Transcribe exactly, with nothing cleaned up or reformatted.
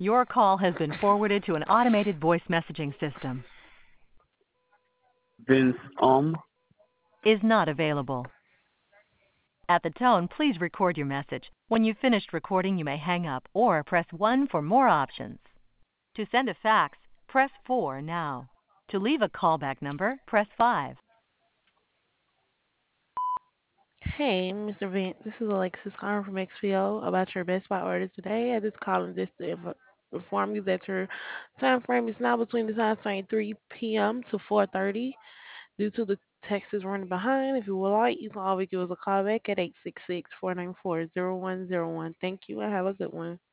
Your call has been forwarded to an automated voice messaging system. Vince Om. Is not available. At the tone, please record your message. When you've finished recording, you may hang up or press one for more options. To send a fax, press four now. To leave a callback number, press five. Hey, mister Vance, this is Alexis calling from X P O about your Best Buy order today. I just calling just to inf- inform you that your time frame is now between the times frame three p m to four thirty. Due to the Texas running behind, if you would like, you can always give us a call back at eight six six, four nine four, zero one zero one. Thank you and have a good one.